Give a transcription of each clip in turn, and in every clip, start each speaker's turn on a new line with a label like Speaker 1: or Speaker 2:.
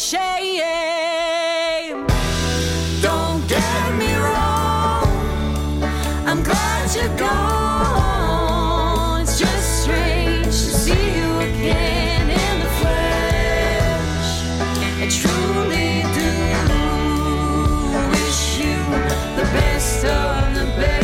Speaker 1: shame. Don't get me wrong, I'm glad you're gone. It's just strange to see you again in the flesh. I truly do wish you the best of the best.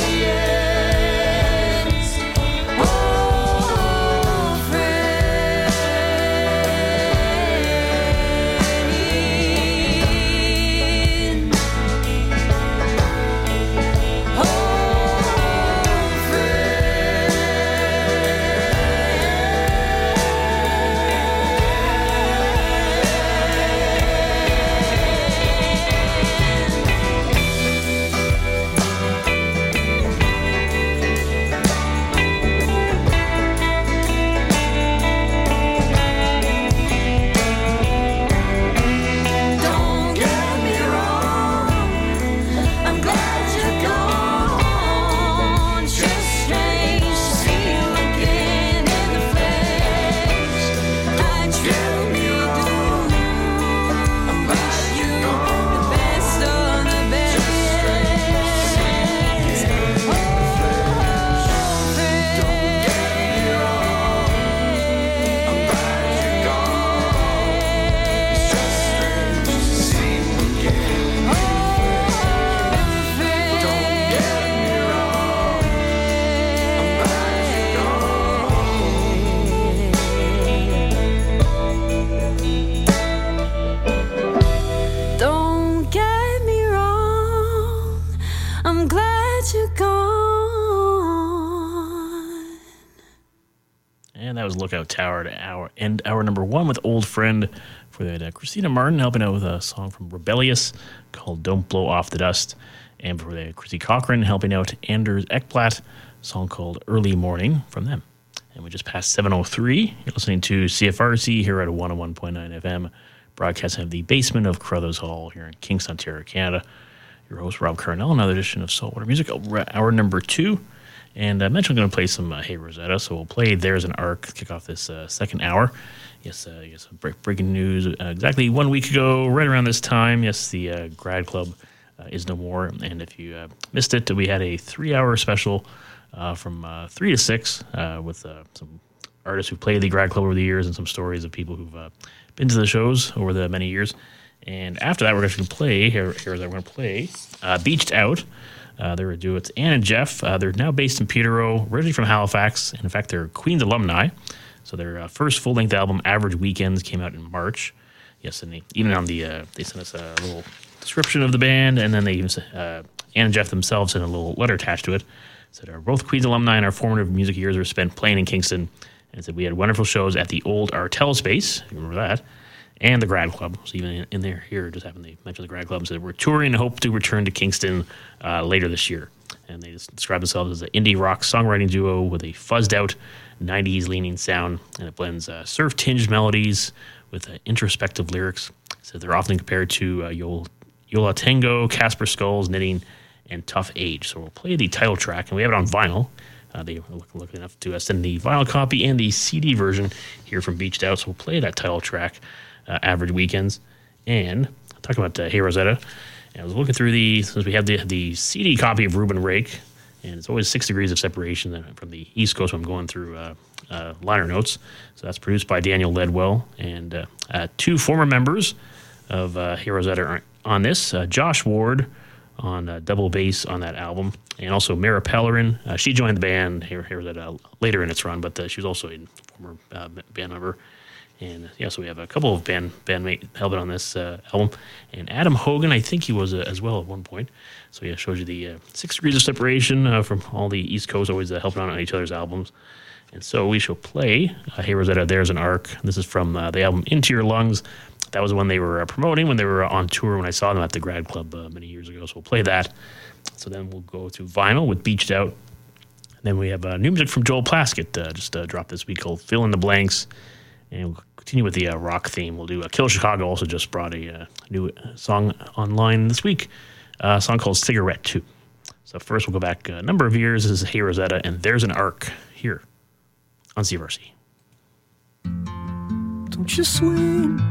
Speaker 2: Lookout Tower to end hour number one with Old Friend for that. Christina Martin helping out with a song from Rebellious called Don't Blow Off the Dust. And for the Chrissy Cochran helping out Anders Ekblad, a song called Early Morning from them. And we just passed 7:03. You're listening to CFRC here at 101.9 FM, broadcasting of the basement of Crothers Hall here in Kingston, Ontario, Canada. Your host, Rob Carnell, another edition of Saltwater Music, hour number two. And I mentioned I'm going to play some Hey Rosetta, so we'll play There's an Arc, kick off this second hour. Yes, breaking news. Exactly 1 week ago, right around this time, yes, the Grad Club is no more. And if you missed it, we had a 3-hour special from 3 to 6 with some artists who played the Grad Club over the years and some stories of people who've been to the shows over the many years. And after that, we're actually going to play, we're going to play Beached Out. They're a duo. It's Ann and Jeff. They're now based in Peterborough, originally from Halifax. And in fact, they're Queen's alumni. So their first full-length album, Average Weekends, came out in March. Yes, and even on the they sent us a little description of the band, and then they even Ann and Jeff themselves sent a little letter attached to it. Said our both Queen's alumni and our formative music years were spent playing in Kingston. And said we had wonderful shows at the old Artel Space. You remember that? And the Grad Club. So even in there here, just happened to mention the Grad Club. So we're touring and hope to return to Kingston later this year. And they just describe themselves as an indie rock songwriting duo with a fuzzed out 90s leaning sound. And it blends surf tinged melodies with introspective lyrics. So they're often compared to Yola Tango, Casper Skulls, Knitting, and Tough Age. So we'll play the title track, and we have it on vinyl. They were lucky enough to send the vinyl copy and the CD version here from Beached Out. So we'll play that title track. Average Weekends, and talking about Hey Rosetta. And I was looking through since we have the CD copy of Reuben Rake, and it's always 6 degrees of separation from the East Coast when I'm going through liner notes. So that's produced by Daniel Ledwell, and 2 former members of Hey Rosetta are on this. Josh Ward on double bass on that album, and also Mara Pellerin. She joined the band Hey Rosetta later in its run, but she was also a former band member. And so we have a couple of bandmates helping on this album. And Adam Hogan, I think he was as well at one point. So it shows you the 6 degrees of separation from all the East Coast, always helping on each other's albums. And so we shall play Hey Rosetta, There's an Arc. This is from the album Into Your Lungs. That was the one they were promoting when they were on tour when I saw them at the Grad Club many years ago. So we'll play that. So then we'll go to vinyl with Beached Out. And then we have new music from Joel Plaskett just dropped this week called Fill in the Blanks. And we'll continue with the rock theme. We'll do Kill Chicago also just brought a new song online this week, a song called Cigarette 2. So first we'll go back a number of years. This is Hey Rosetta, and There's an Arc here on CFRC.
Speaker 3: Don't you swing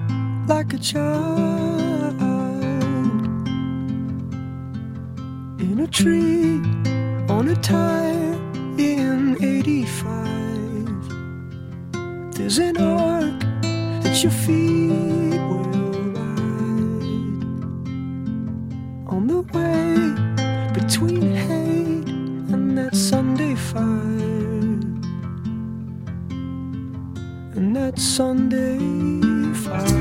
Speaker 3: like a child in a tree on a tire in 85. There's an arc that your feet will ride on the way between hate and that Sunday fire, and that Sunday fire.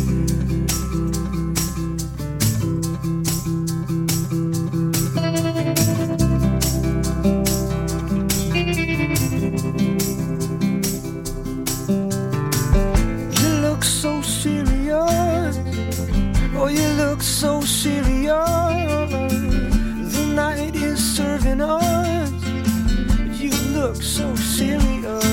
Speaker 3: You look so serious, oh you look so serious. The night is serving us, you look so serious.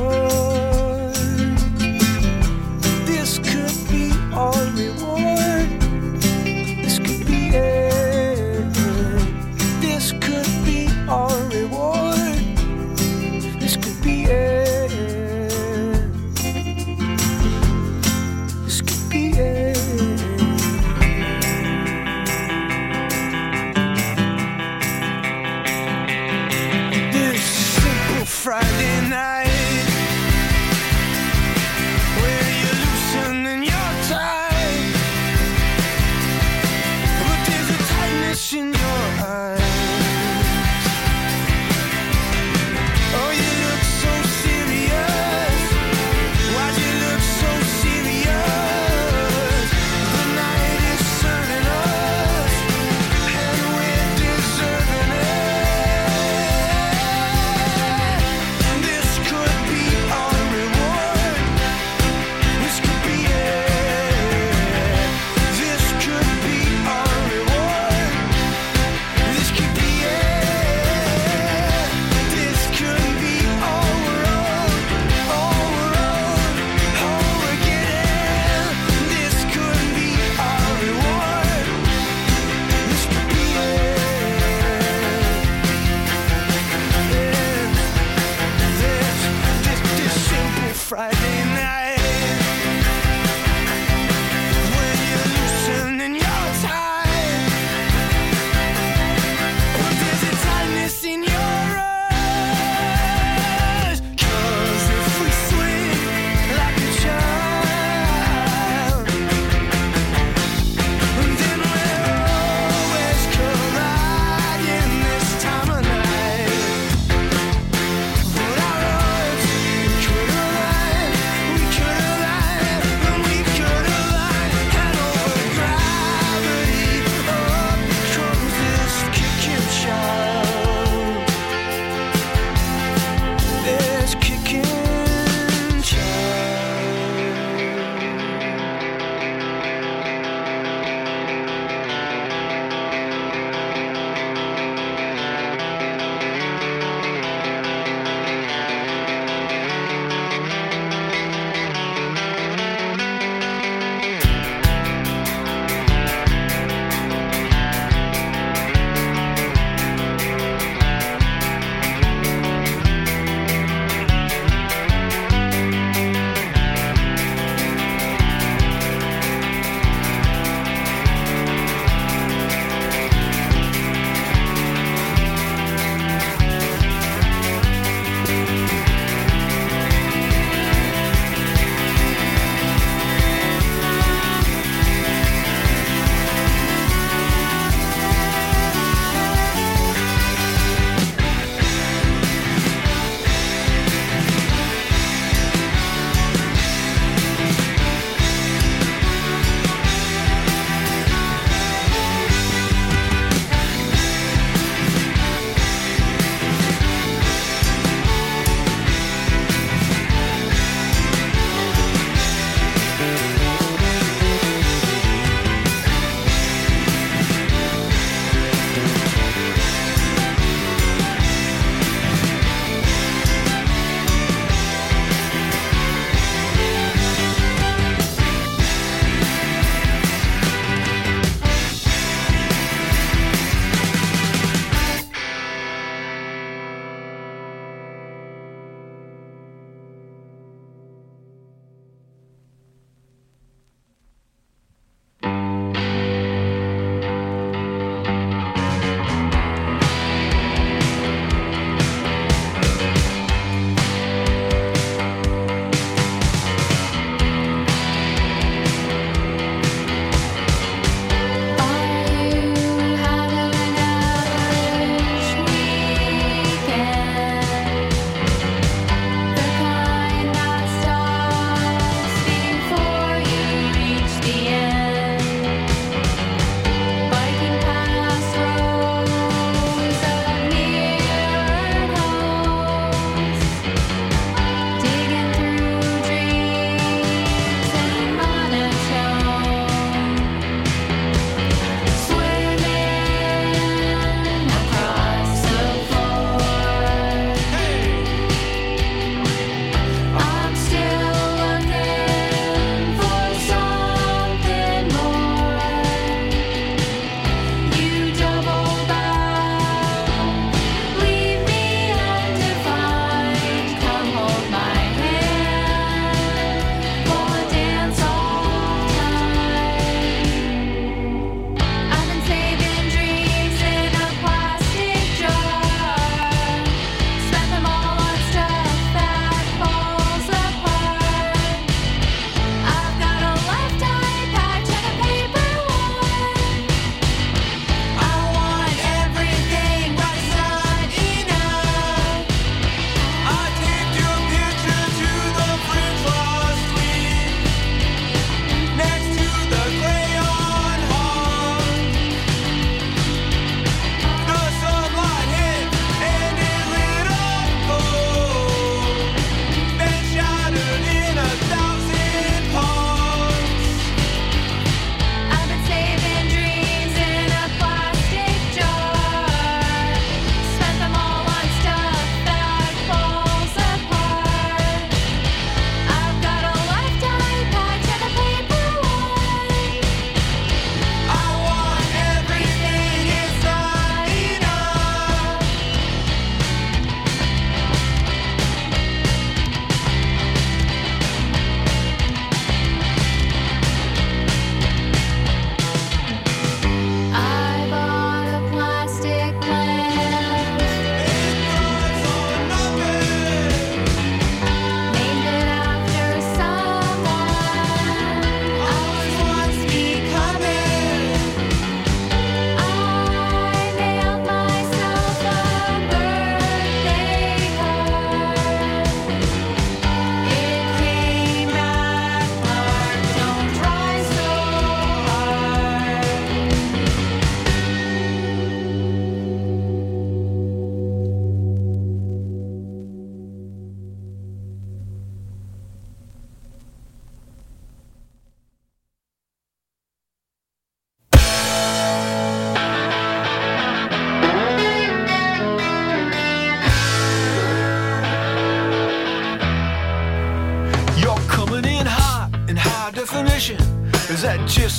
Speaker 3: This could be our reward, this could be it. This could be our reward, this could be it. This could be it.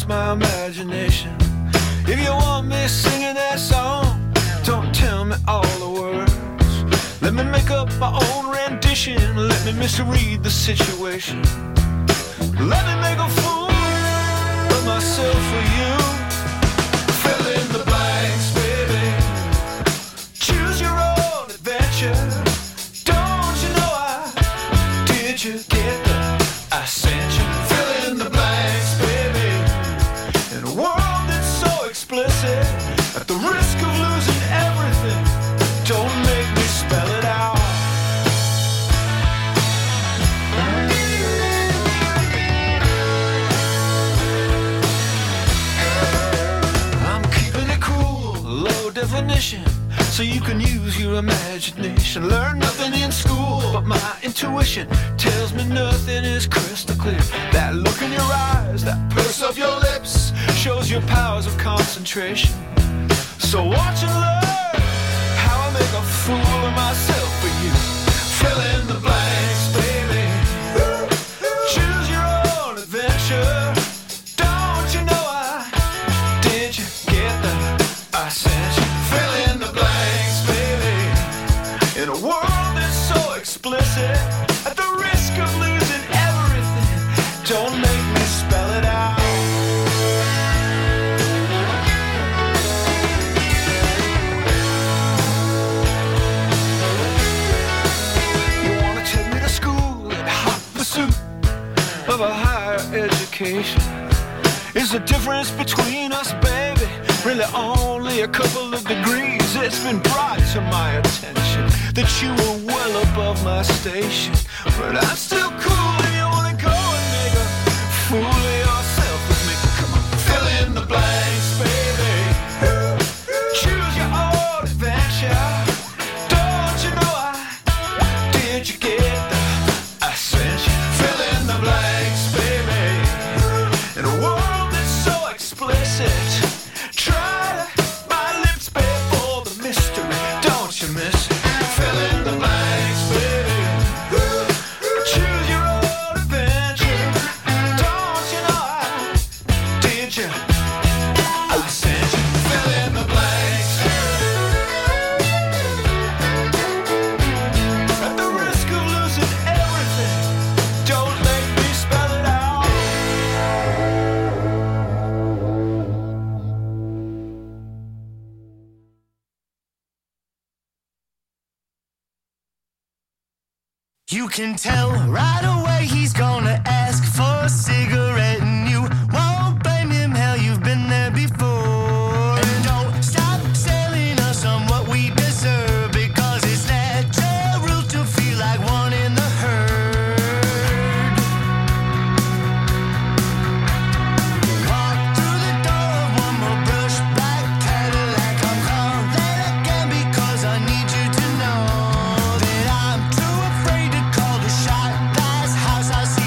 Speaker 3: my imagination. If you want me singing that song, don't tell me all the words. Let me make up my own rendition. Let me misread the situation. Let me make a fool of myself for you. Fill in the blanks, baby. Choose your own adventure. Don't you know did you get I sent you? Fill in the blanks, baby. In a world that's so explicit, at the risk of losing everything, don't make me spell it out. I'm keeping it cool, low definition, so you can use your imagination. Learn nothing in school, but my intuition tells me nothing is crystal clear. That look in your eyes, that purse of your lips, shows your powers of concentration. So watch and learn how I make a fool of myself for you. Fill in the blanks, baby. Choose your own adventure. Don't you know did you get I sent you? Fill in the blanks, baby. In a world that's so explicit, at the risk of losing everything, don't make me spell it out. You wanna take me to school in hot pursuit of a higher education? Is the difference between us, baby, really only a couple of degrees? It's been brought to my attention that you were well above my station, but I'm still cool if you wanna go and make a fool of yourself with me. Come on, fill in the blanks, baby. Choose your own adventure. Don't you know did you get I sent you? Fill in the blanks, baby. In a world that's so explicit, try to my lips before the mystery. Don't you miss it? Fill in the blanks, baby. Choose your own adventure. Don't you know did you I sent you? Fill in the blanks. At the risk of losing everything, don't make me spell it out.
Speaker 4: You can tell right away he's gonna ask for a cigarette, and you won't blame him, hell, you've been there before. And don't stop selling us on what we deserve, because it's natural to feel like one in the herd. Walk through the door of one more brush black Cadillac. I'm calling again because I need you to know that I'm too afraid to call the shot. Last house I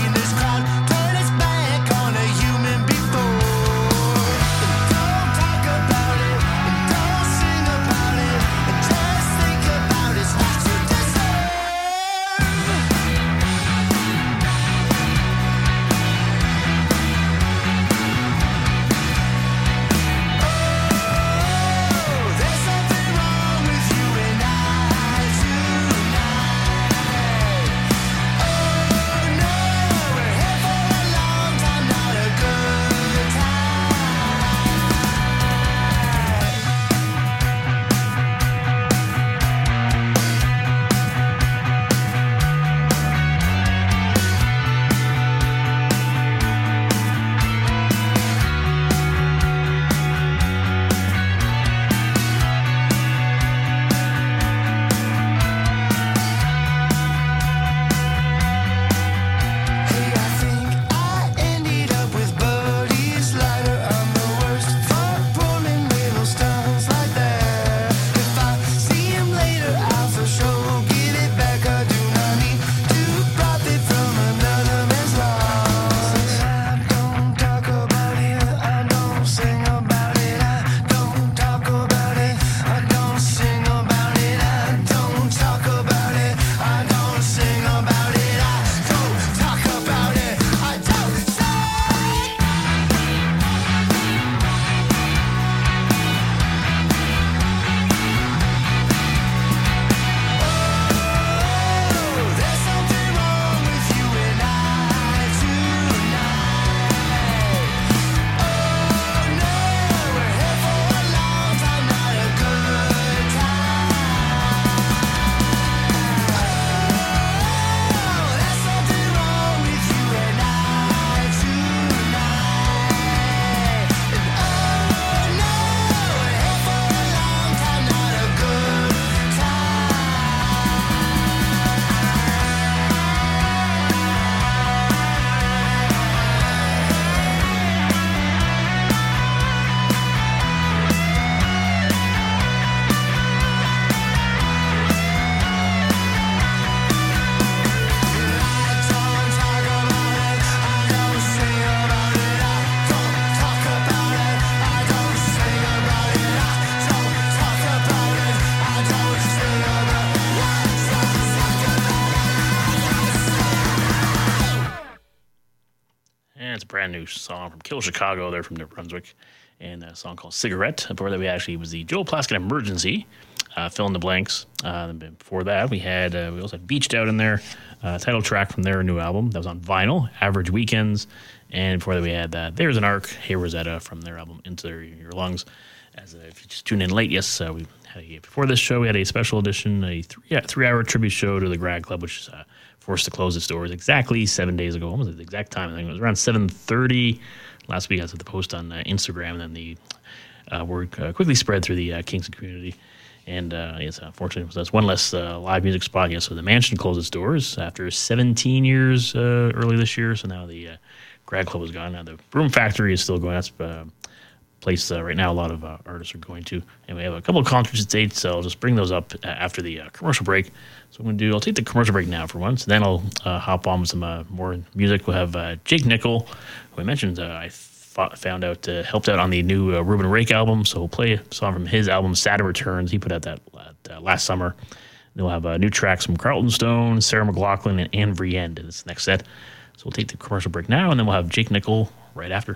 Speaker 2: brand new song from Kill Chicago. They're from New Brunswick. And a song called Cigarette. Before that, we actually was the Joe Plaskett Emergency. Fill in the blanks. Before that, we also had Beached Out in there. Title track from their new album. That was on vinyl, Average Weekends. And before that, we had There's an Arc, Hey Rosetta from their album Into Your Lungs. If you just tuned in late, yes, before this show, we had a special edition, a 3-hour tribute show to the Grad Club, which is forced to close its doors exactly 7 days ago. Almost the exact time. I think it was around 7:30 last week. I saw the post on Instagram, and then the word quickly spread through the Kingston community. And yes, unfortunately, that's one less live music spot. Yes, so the Mansion closed its doors after 17 years early this year. So now the Grad Club is gone. Now the Broom Factory is still going. That's place right now a lot of artists are going to, and we have a couple of concerts dates, so I'll just bring those up after the commercial break. So I'll take the commercial break now for once, then I'll hop on with some more music. We'll have Jake Nickel, who I mentioned found out helped out on the new Ruben Rake album, so we'll play a song from his album Saturn Returns. He put out that last summer. Then we'll have new tracks from Carlton Stone, Sarah McLachlan, and Anne Vriend in this next set. So we'll take the commercial break now, and then we'll have Jake Nickel right after.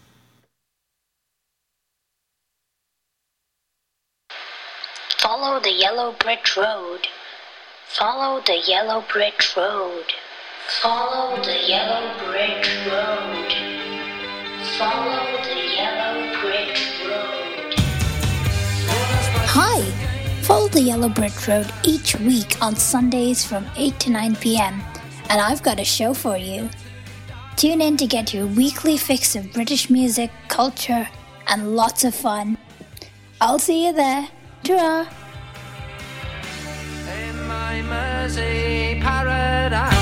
Speaker 5: Follow the yellow brick road. Follow the yellow brick road. Follow the yellow brick road. Follow the yellow brick road.
Speaker 6: Hi! Follow the Yellow Brick Road each week on Sundays from 8 to 9 p.m. And I've got a show for you. Tune in to get your weekly fix of British music, culture, and lots of fun. I'll see you there. Ta-ra!
Speaker 3: In my Mersey paradise.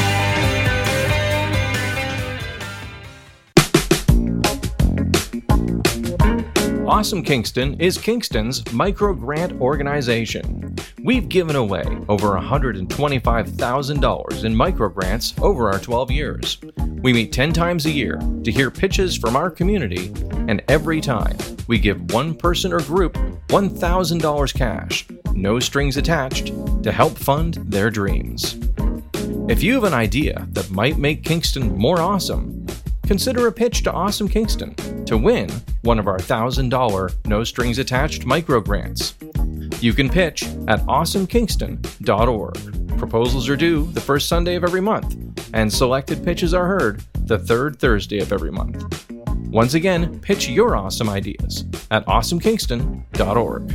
Speaker 7: Awesome Kingston is Kingston's micro-grant organization. We've given away over $125,000 in micro-grants over our 12 years. We meet 10 times a year to hear pitches from our community, and every time we give one person or group $1,000 cash, no strings attached, to help fund their dreams. If you have an idea that might make Kingston more awesome, consider a pitch to Awesome Kingston to win one of our $1,000 no-strings-attached micro-grants. You can pitch at awesomekingston.org. Proposals are due the first Sunday of every month, and selected pitches are heard the third Thursday of every month. Once again, pitch your awesome ideas at awesomekingston.org.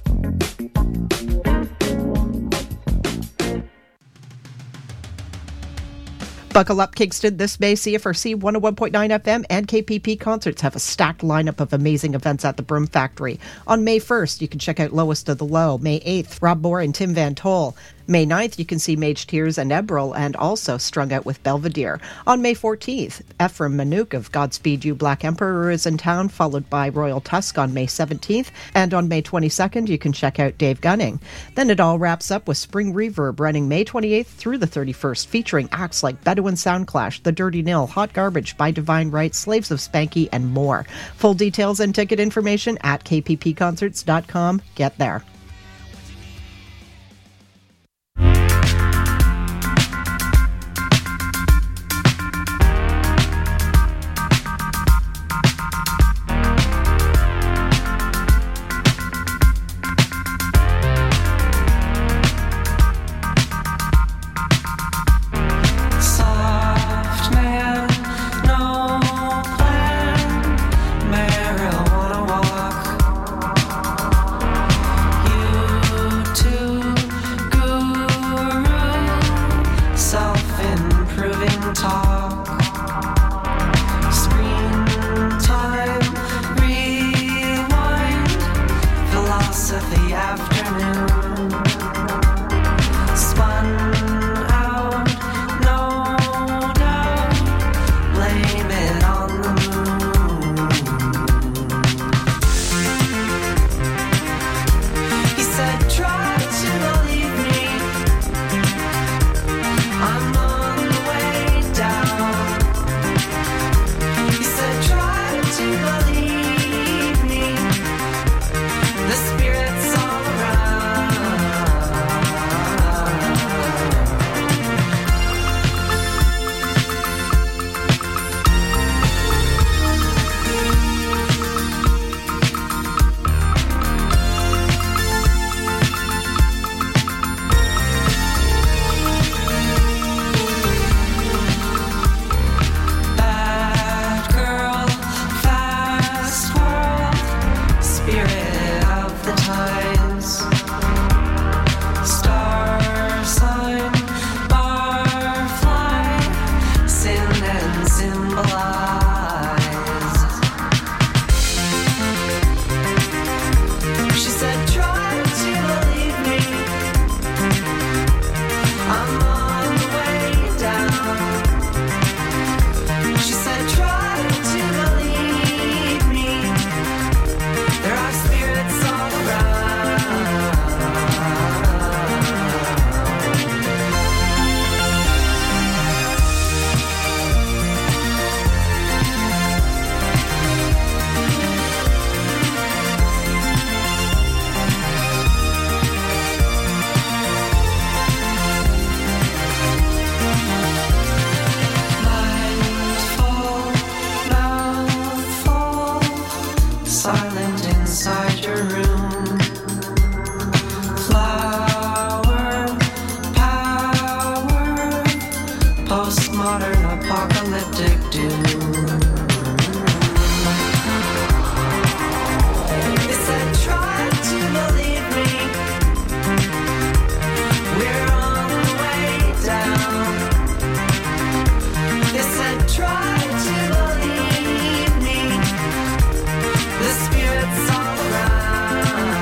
Speaker 8: Buckle up, Kingston. This May, CFRC 101.9 FM and KPP Concerts have a stacked lineup of amazing events at the Broom Factory. On May 1st, you can check out Lowest of the Low. May 8th, Rob Moore and Tim Van Toll. May 9th, you can see Mage Tears and Ebril, and also Strung Out with Belvedere. On May 14th, Ephraim Manouk of Godspeed You Black Emperor is in town, followed by Royal Tusk on May 17th. And on May 22nd, you can check out Dave Gunning. Then it all wraps up with Spring Reverb running May 28th through the 31st, featuring acts like Bedouin Soundclash, The Dirty Nil, Hot Garbage, By Divine Right, Slaves of Spanky, and more. Full details and ticket information at kppconcerts.com. Get there.
Speaker 3: You
Speaker 9: silent inside your room. Flower power, postmodern apocalyptic doom. They said try to believe me, we're on the way down. They said try to believe me, the spirit's all around.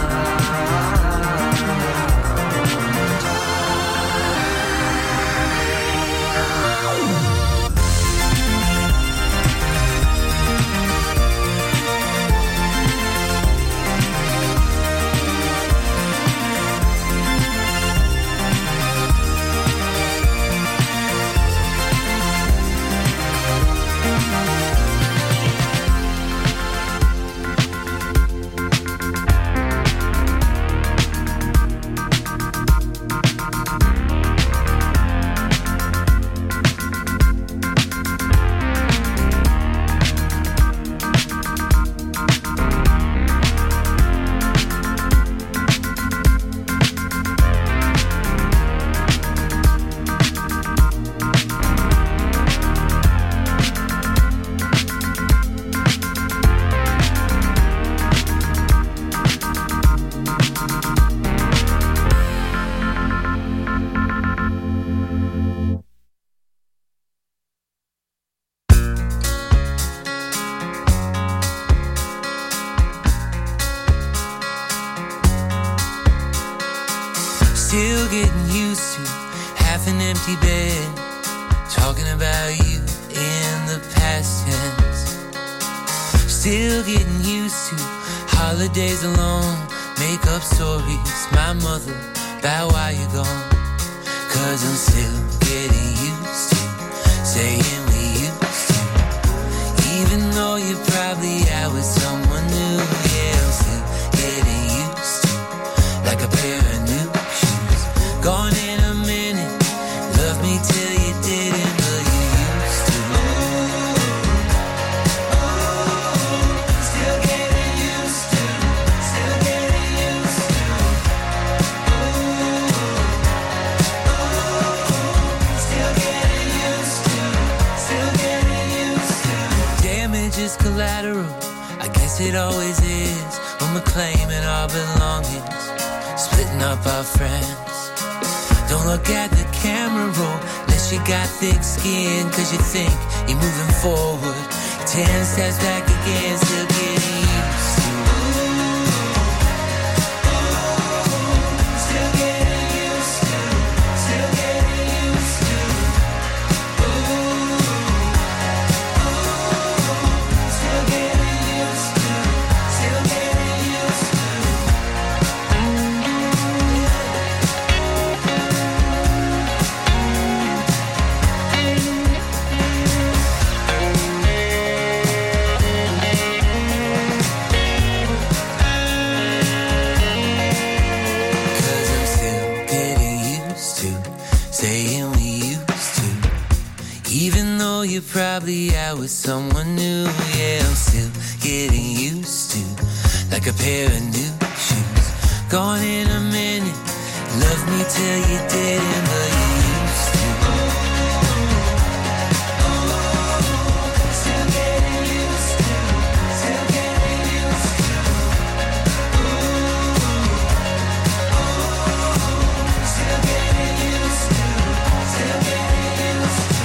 Speaker 10: Still getting used to half an empty bed, talking about you in the past tense. Still getting used to holidays alone, make up stories, my mother, about why you're gone. Cause I'm still getting used to saying we used to, even though you're probably out with someone new. Yeah, I'm still getting used to, like a pair of new shoes. Gone in a minute, love me till you didn't, but you used to. Still getting used to, still getting used to. Still getting used to, still getting used to. Damage is collateral, I guess it always is, when we're claiming our belongings, splitting up our friends. Don't look at the camera roll unless you got thick skin, cause you think you're moving forward. 10 steps back again, still getting used to. Still getting used to, still getting used to. Still getting used to, still getting used to. Cause I'm still getting used to saying we used to, even though you're probably out with someone new. Yeah, I'm still getting used to, like a pair of new shoes. Gone in a minute, love me till you didn't, but you used to. Still getting used to, still getting used to. Still getting used to, still getting used to.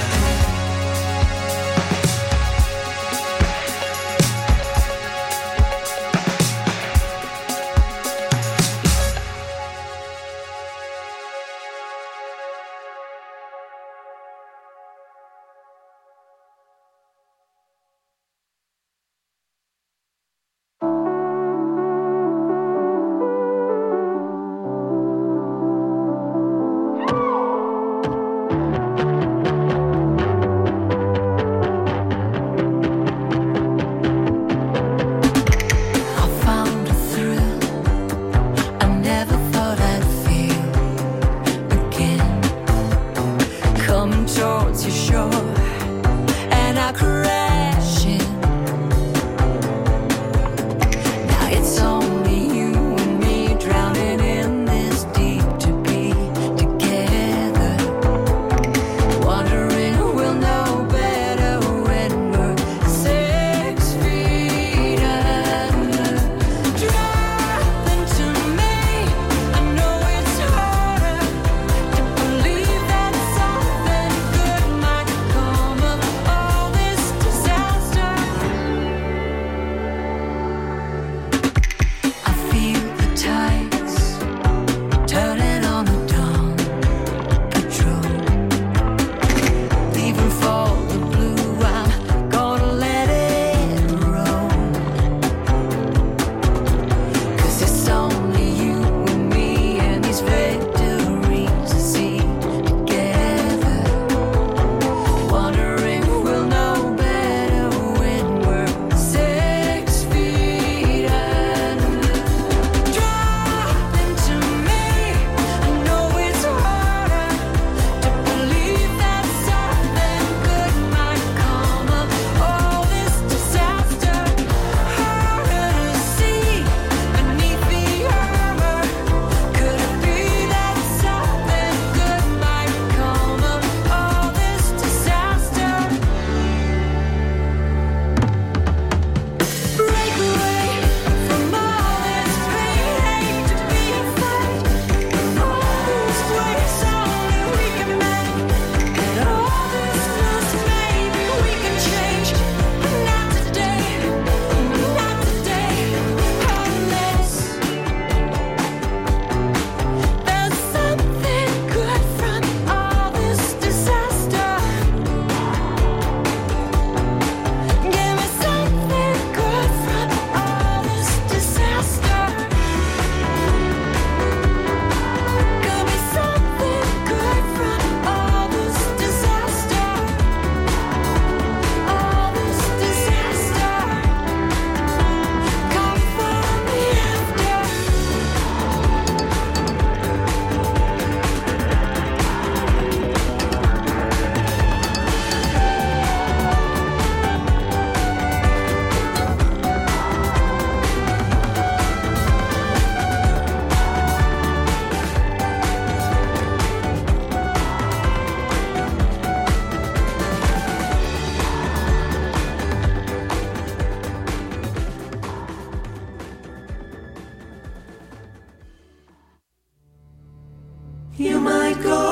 Speaker 9: You might go,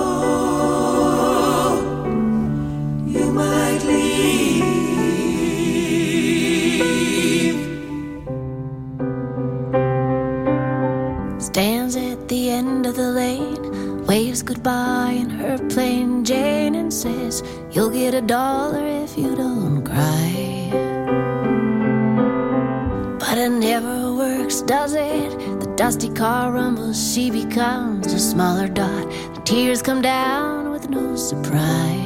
Speaker 9: you might leave.
Speaker 1: Stands at the end of the lane, waves goodbye in her plain Jane and says, you'll get $1 if you don't cry. But it never works, does it? The dusty car rumbles, she becomes a smaller dot. The tears come down with no surprise.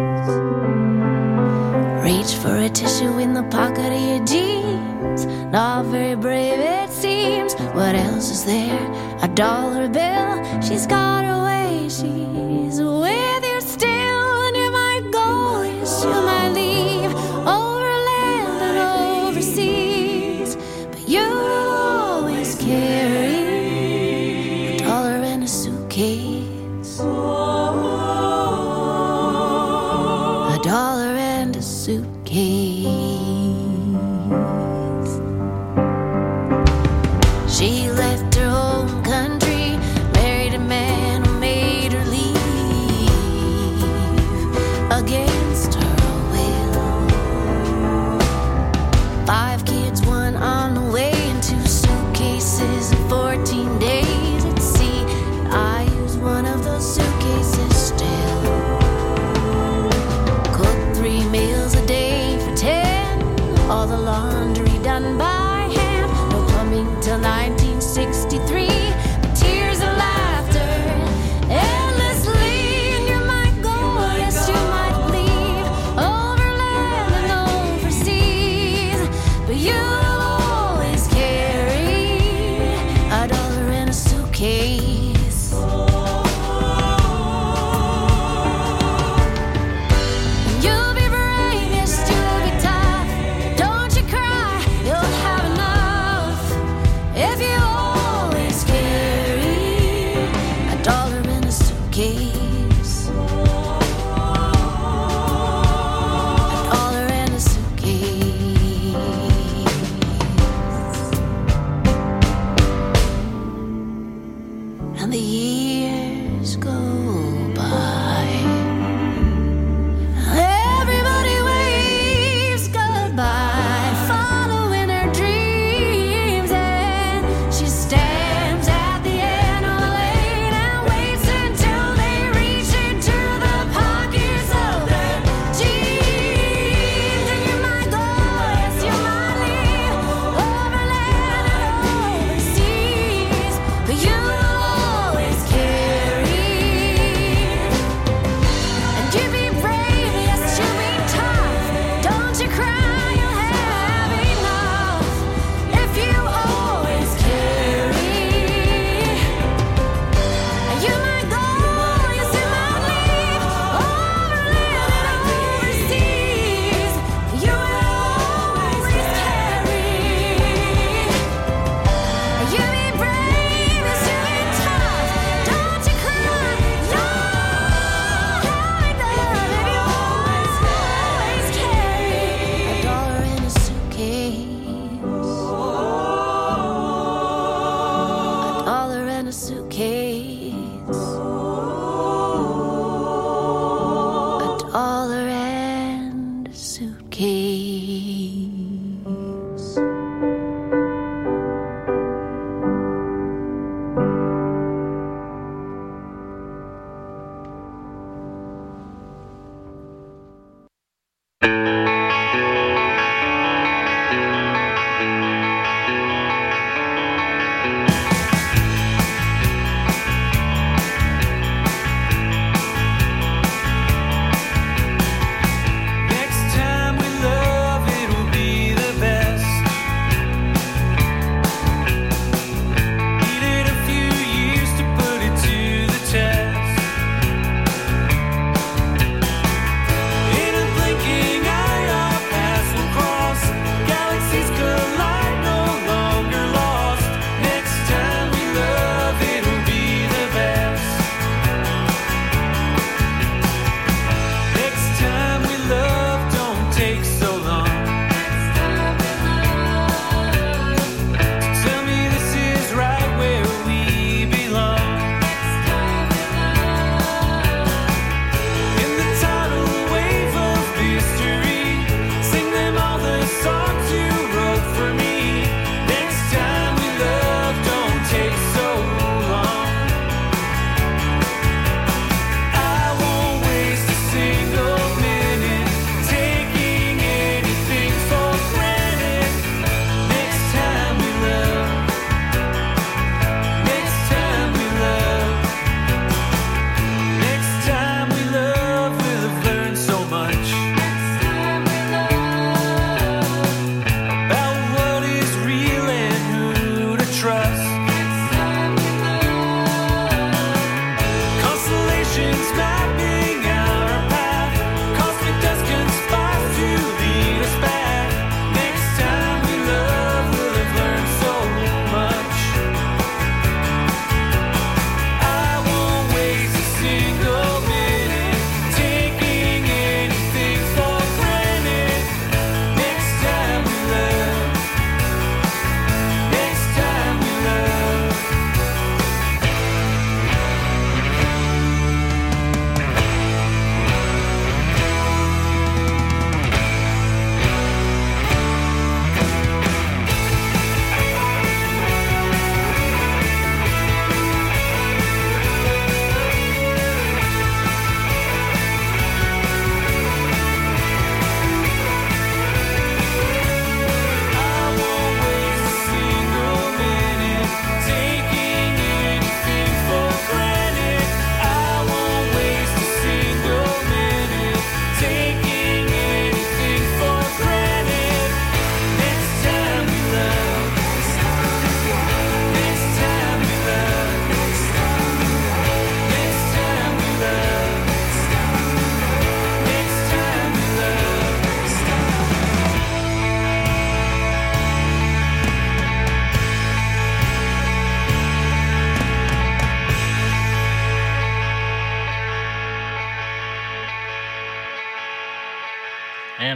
Speaker 1: Reach for a tissue in the pocket of your jeans. Not very brave it seems. What else is there? $1 bill. She's got her way, she's with you still. And you might go, yes, you might leave, over land and overseas. But you'll always carry $1 in a suitcase. $1 and a suitcase. She left her home country, married a man who made her leave against her will. 5 kids, 1 on the way, and 2 suitcases in 14 days at sea. I use one of those suitcases still. Cook 3 meals a day for 10. All the laundry done by hand. No plumbing till 1963. But tears and laughter endlessly. And you might go, yes, you might leave, over land and overseas. But you'll always carry $1 in a suitcase. You'll be brave, yes, you'll be tough. Don't you cry, you'll have enough. If you always carry $1 in a suitcase. $1 in a suitcase. And the years go by. Everybody waves goodbye, following her dreams, and she stands at the end of the lane and waits until they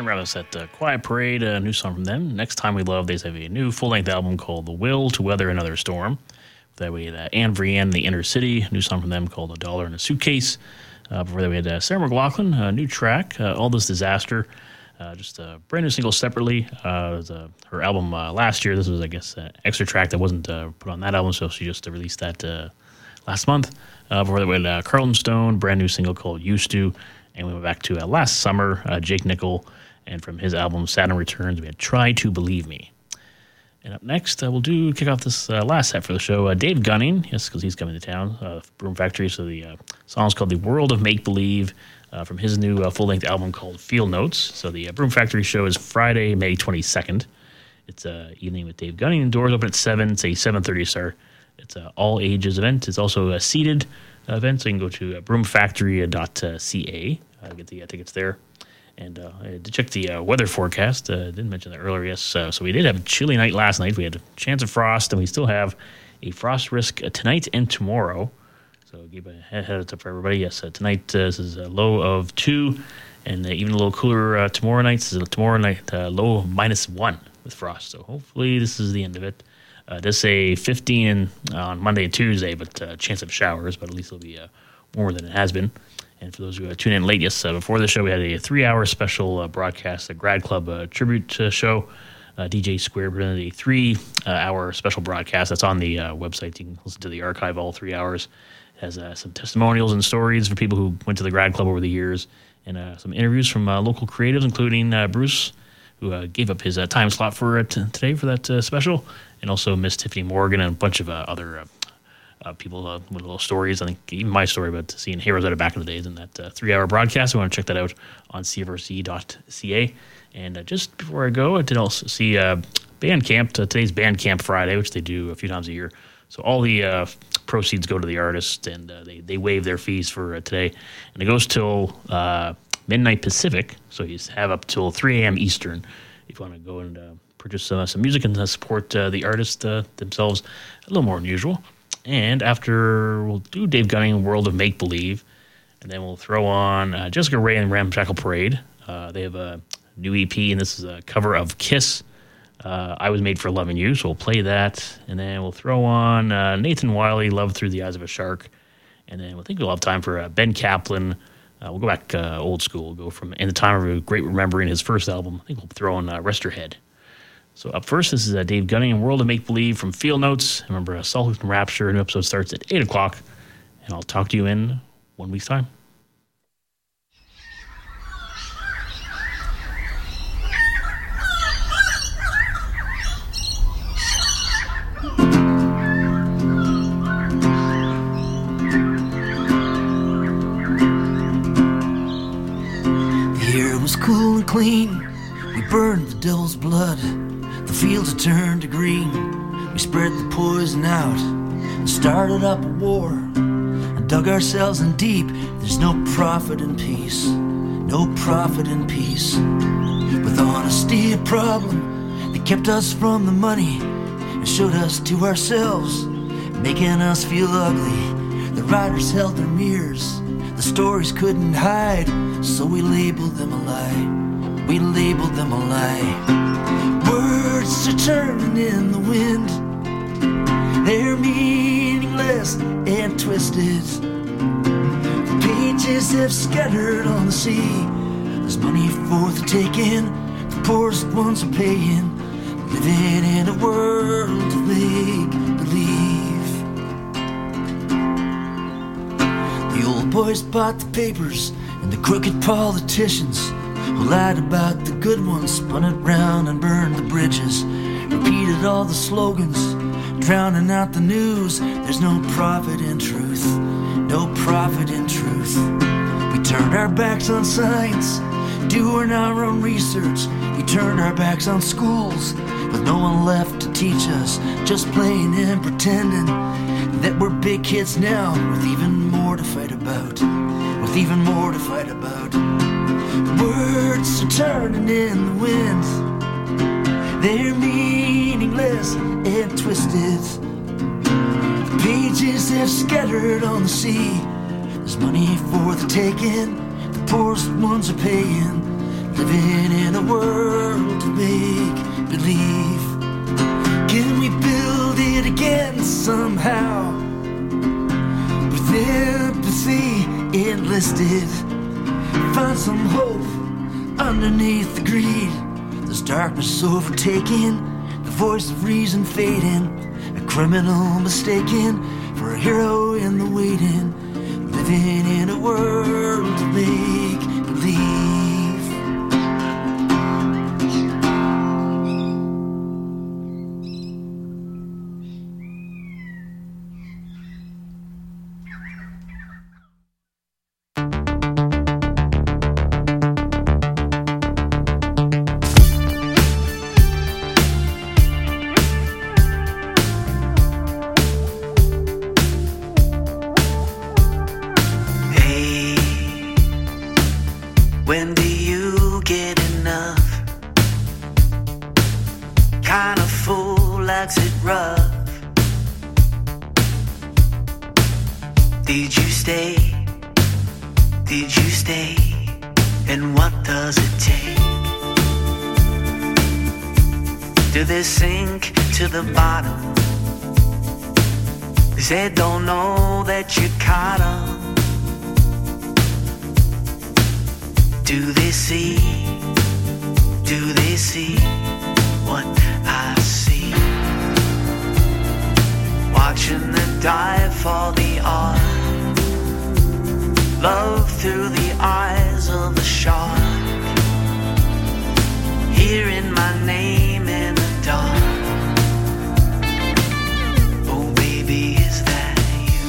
Speaker 2: And rather set Quiet Parade, a new song from them. Next Time We Love, they have a new full-length album called The Will to Weather Another Storm. That we had Anne Vrienne, The Inner City, a new song from them called A Dollar in a Suitcase. Before that we had Sarah McLachlan, a new track, All This Disaster. Just a brand new single separately. It was, her album last year. This was, I guess, an extra track that wasn't put on that album, so she just released that last month. Before that we had Carlton Stone, brand new single called Used To. And we went back to last summer, Jake Nickel, and from his album Saturn Returns, we had Try to Believe Me. And up next, we'll kick off this last set for the show, Dave Gunning, yes, because he's coming to town, Broom Factory. So the song's called The World of Make Believe, from his new full-length album called Field Notes. So the Broom Factory show is Friday, May 22nd. It's evening with Dave Gunning. Doors open at 7. It's a 7:30 start. It's an all-ages event. It's also a seated event, so you can go to broomfactory.ca to get the tickets there. And to check the weather forecast, didn't mention that earlier, yes. So we did have a chilly night last night. We had a chance of frost, and we still have a frost risk tonight and tomorrow. So give a heads up for everybody. Yes, tonight this is a low of 2, and even a little cooler tomorrow night. This is tomorrow night low -1 with frost. So hopefully this is the end of it. Does say 15 on Monday and Tuesday, but chance of showers, but at least it'll be warmer than it has been. And for those who tune in late, yes, before the show, we had a 3-hour special broadcast, a Grad Club tribute show. DJ Square presented a 3-hour special broadcast. That's on the website. You can listen to the archive all 3 hours. It has some testimonials and stories for people who went to the Grad Club over the years, and some interviews from local creatives, including Bruce, who gave up his time slot for today for that special, and also Miss Tiffany Morgan and a bunch of other people with little stories. I think even my story about seeing Heroes Out of back in the days in that 3-hour broadcast. We want to check that out on cfrc.ca. And just before I go, I did also see Bandcamp. Today's Bandcamp Friday, which they do a few times a year. So all the proceeds go to the artist, and they waive their fees for today. And it goes till midnight Pacific, so you have up till 3 a.m. Eastern if you want to go and purchase some music and support the artists themselves a little more than usual. And after, we'll do Dave Gunning, World of Make Believe, and then we'll throw on Jessica Rae and Ramshackle Parade. They have a new EP, and this is a cover of Kiss, I Was Made for Loving You, so we'll play that. And then we'll throw on Nathan Wiley, Love Through the Eyes of a Shark. And then we'll think we'll have time for Ben Kaplan. We'll go back old school. We'll go from In the Time of Great Remembering, his first album. I think we'll throw on Rest Your Head. So up first, this is Dave Gunning, World of Make Believe from Field Notes. Remember, Salt and Rapture, a new episode starts at 8 o'clock, and I'll talk to you in 1 week's time.
Speaker 9: The air was cool and clean. We burned the devil's blood. The fields had turned to green. We spread the poison out and started up a war and dug ourselves in deep. There's no profit in peace, no profit in peace. With honesty a problem, they kept us from the money and showed us to ourselves, making us feel ugly. The writers held their mirrors, the stories couldn't hide, so we labeled them a lie. We labeled them a lie. Words are turning in the wind. They're meaningless and twisted. The pages have scattered on the sea. There's money for the taking. The poorest ones are paying. Living in a world of make-believe. The old boys bought the papers and the crooked politicians who lied about the good ones, spun it round and burned the bridges, repeated all the slogans, drowning out the news. There's no profit in truth, no profit in truth. We turned our backs on science, doing our own research. We turned our backs on schools, with no one left to teach us, just playing and pretending that we're big kids now, with even more to fight about, with even more to fight about. Words are turning in the wind. They're meaningless and twisted. The pages have scattered on the sea. There's money for the taking. The poorest ones are paying. living in a world to make believe. Can we build it again somehow? With empathy enlisted, find some hope underneath the greed. There's darkness overtaking, the voice of reason fading, a criminal mistaken for a hero in the waiting, living in a world to make believe.
Speaker 4: When do you get enough? Kind of fool likes it rough. Did you stay? Did you stay? And what does it take? Do they sink to the bottom? 'Cause they don't know that you caught 'em. Do they see what I see? Watching them dive for the art, love through the eyes of the shark, hearing my name in the dark. Oh baby, is that you?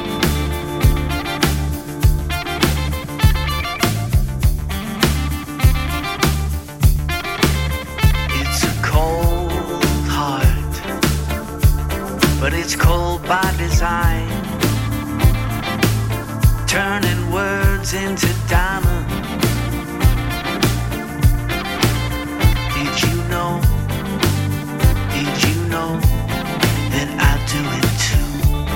Speaker 4: It's a cold heart, but it's cold by design, turning words into diamonds. Did you know that I do it too?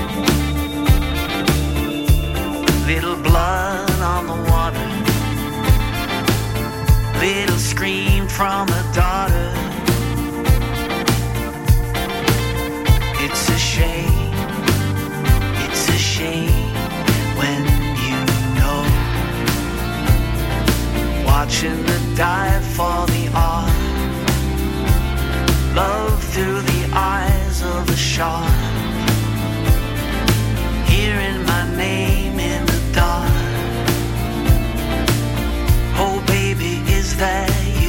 Speaker 4: Little blood on the water, little scream from a daughter. It's a shame when you know. Watching the dive for the art, love through the eyes of the shark, hearing my name in the dark. Oh baby, is that you?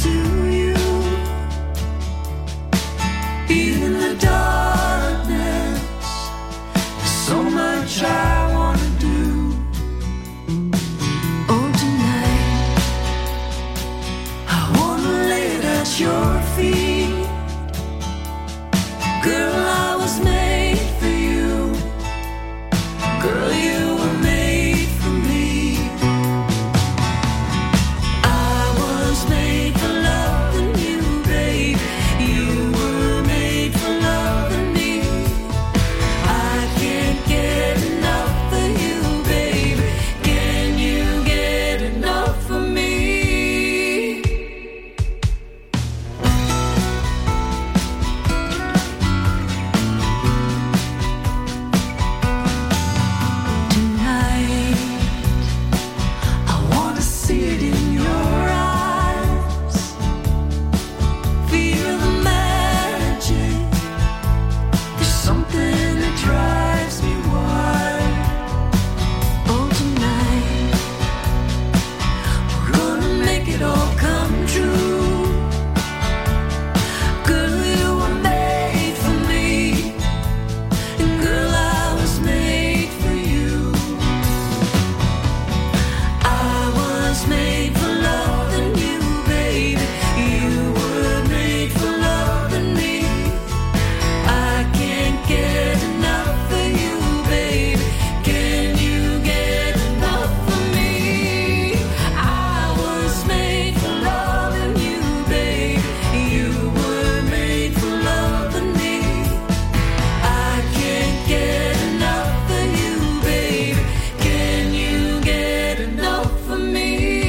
Speaker 9: to you. Even the darkness, there's so much I wanna do. Oh, tonight I wanna lay it at your feet. Girl, I was made for you. Girl, you were made for me. I was made for loving you, babe. You were made for loving me. I can't get enough of you, babe. Can you get enough of me? Tonight, I wanna see it in your eyes. Feel the magic. There's something that drives me wild. Oh, tonight, we're gonna make it all come true. Girl, you were made for me. And girl, I was made for you. I was made for loving you, baby. You were made for loving me. I can't get enough of you, baby. Can you get enough of me? I was made for loving you, baby. You were made for loving me. I can't get enough of you, baby. Can you get enough of me?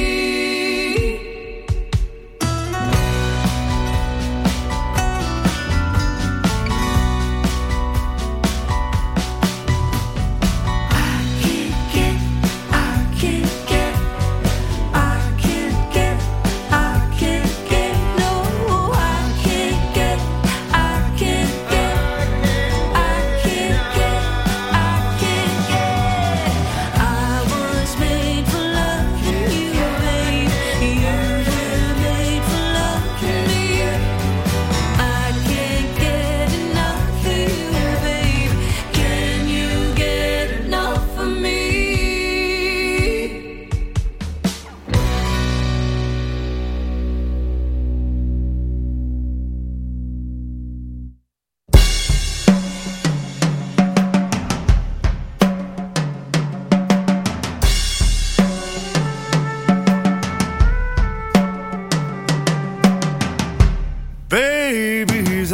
Speaker 3: Baby's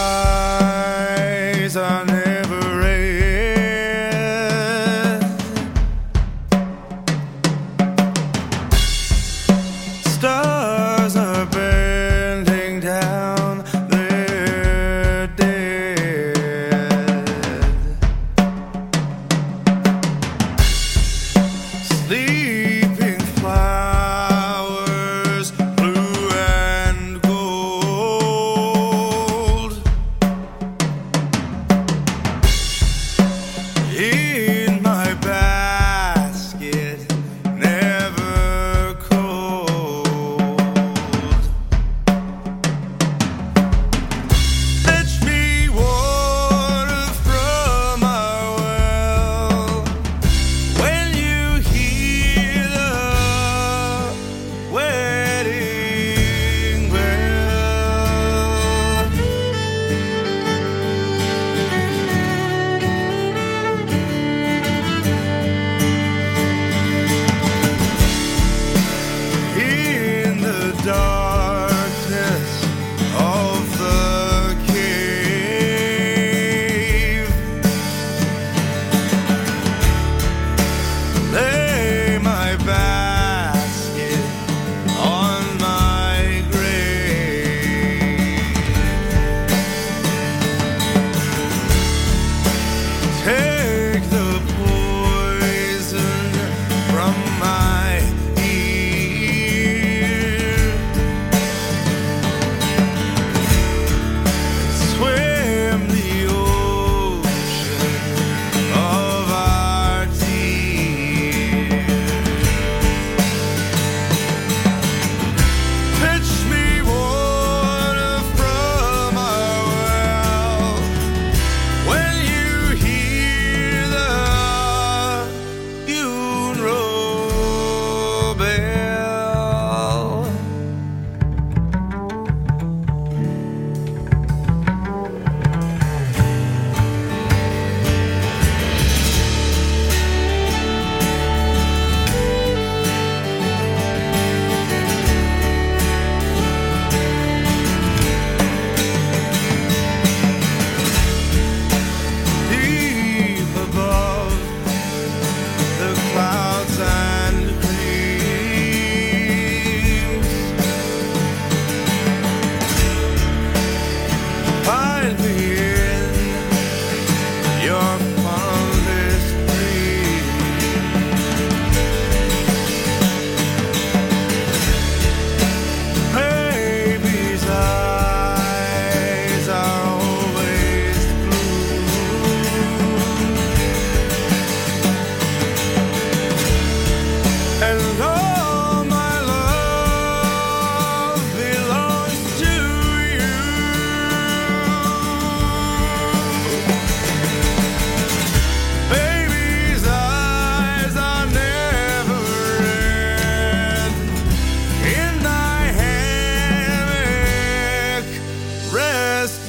Speaker 3: eyes are never red. Stars are bending down, they're dead. Sleeping flowers, blue and gold.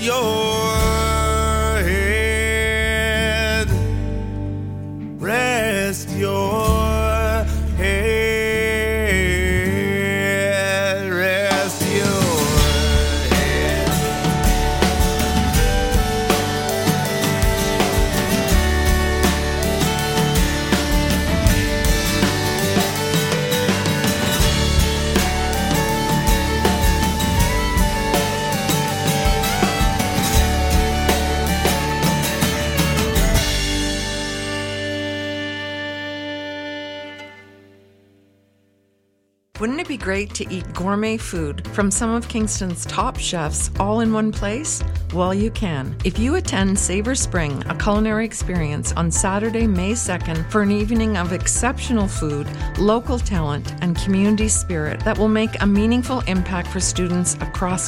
Speaker 11: your head. Rest your head. Rest your head.
Speaker 12: Wouldn't it be great to eat gourmet food from some of Kingston's top chefs all in one place? Well, you can. If you attend Savor Spring, a culinary experience on Saturday, May 2nd for an evening of exceptional food, local talent, and community spirit that will make a meaningful impact for students across